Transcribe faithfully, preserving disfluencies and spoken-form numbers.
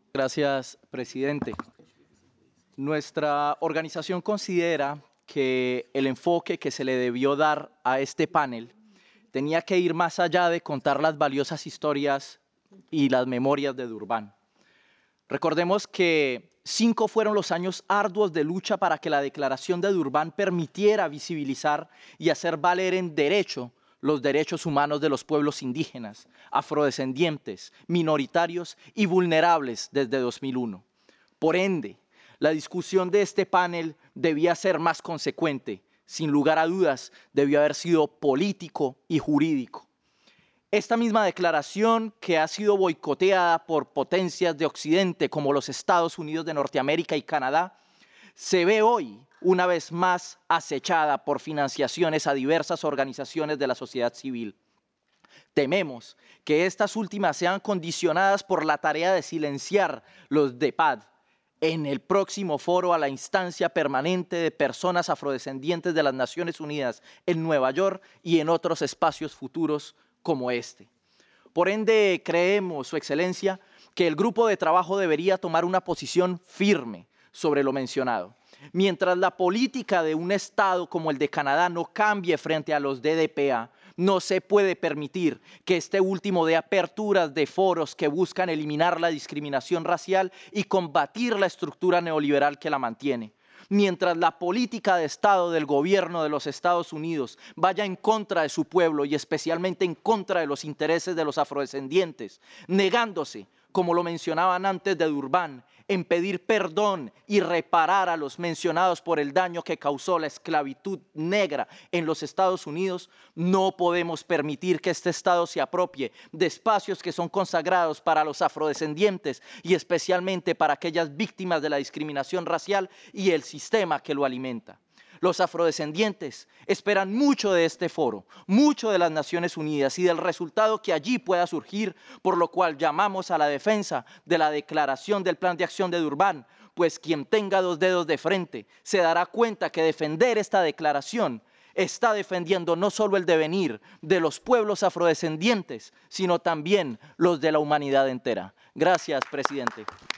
Gracias, presidente. Nuestra organización considera que el enfoque que se le debió dar a este panel tenía que ir más allá de contar las valiosas historias y las memorias de Durban. Recordemos que cinco fueron los años arduos de lucha para que la Declaración de Durban permitiera visibilizar y hacer valer en derecho los derechos humanos de los pueblos indígenas, afrodescendientes, minoritarios y vulnerables desde dos mil uno. Por ende, la discusión de este panel debía ser más consecuente. Sin lugar a dudas, debió haber sido político y jurídico. Esta misma declaración, que ha sido boicoteada por potencias de Occidente como los Estados Unidos de Norteamérica y Canadá, se ve hoy una vez más acechada por financiaciones a diversas organizaciones de la sociedad civil. Tememos que estas últimas sean condicionadas por la tarea de silenciar los D P A D en el próximo foro a la instancia permanente de personas afrodescendientes de las Naciones Unidas en Nueva York y en otros espacios futuros como este. Por ende, creemos, Su Excelencia, que el grupo de trabajo debería tomar una posición firme sobre lo mencionado. Mientras la política de un Estado como el de Canadá no cambie frente a los D D P A, no se puede permitir que este último dé aperturas de foros que buscan eliminar la discriminación racial y combatir la estructura neoliberal que la mantiene. Mientras la política de Estado del gobierno de los Estados Unidos vaya en contra de su pueblo y especialmente en contra de los intereses de los afrodescendientes, negándose, como lo mencionaban antes de Durban, en pedir perdón y reparar a los mencionados por el daño que causó la esclavitud negra en los Estados Unidos, no podemos permitir que este Estado se apropie de espacios que son consagrados para los afrodescendientes y especialmente para aquellas víctimas de la discriminación racial y el sistema que lo alimenta. Los afrodescendientes esperan mucho de este foro, mucho de las Naciones Unidas y del resultado que allí pueda surgir, por lo cual llamamos a la defensa de la declaración del Plan de Acción de Durban, pues quien tenga dos dedos de frente se dará cuenta que defender esta declaración está defendiendo no solo el devenir de los pueblos afrodescendientes, sino también los de la humanidad entera. Gracias, presidente.